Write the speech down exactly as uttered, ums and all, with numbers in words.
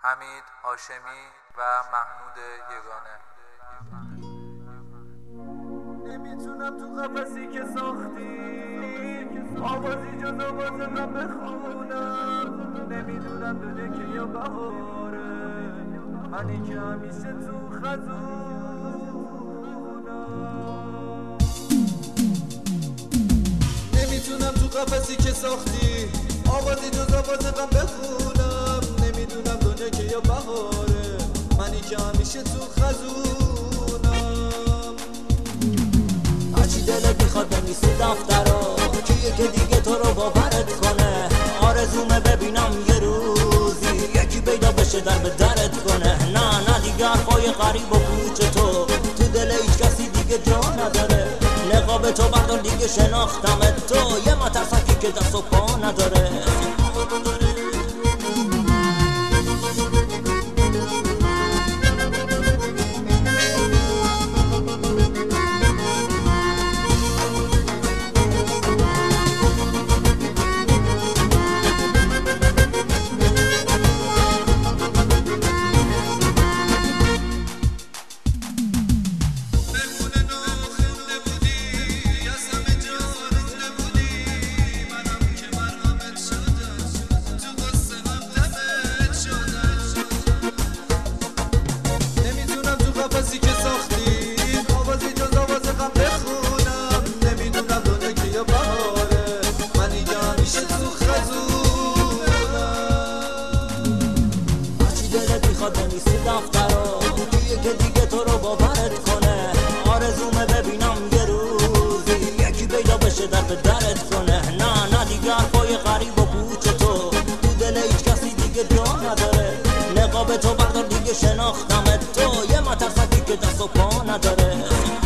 حمید هاشمی و محمود یگانه. نمیتونم تو قفسی که ساختی آوازی جز آواز غم بخونم، نمیدونم دنیا که یا بهاره، منی که همیشه تو خزونم. نمیتونم تو قفسی که ساختی آوازی جز آواز غم بخونم، نمیدونم دنیا که یا بهاره، منی که همیشه تو خزونم. هرچی دلت میخواد بنویسی دفترا که یکی دیگه تو رو باورت کنه، آرزومه ببینم یه روزی یکی پیدا بشه در به درت کنه. نه نه دیگه حرفای غریب و پوچ تو تو دل هیچ کسی دیگه جا نداره، نقاب تو بردار دیگه شناختمت، تو یه مترسکی که دست و پا نداره. قفسی که ساختی آوازی جز آواز غم بخونم، نمیدونم دنیا که یا بهاره، منی که همیشه تو خزونم. هرچی دلت میخواد بنویسی دفترا که یکی دیگه تو رو باورت کنه، آرزومه ببینم یه روزی یکی پیدا بشه در به درت کنه. نه نه دیگه حرفای غریب و پوچ تو تو دل هیچ کسی دیگه جا نداره، نقاب تو بردار دیگه شناختمت، تو یه مترسکی که دست و پا نداره.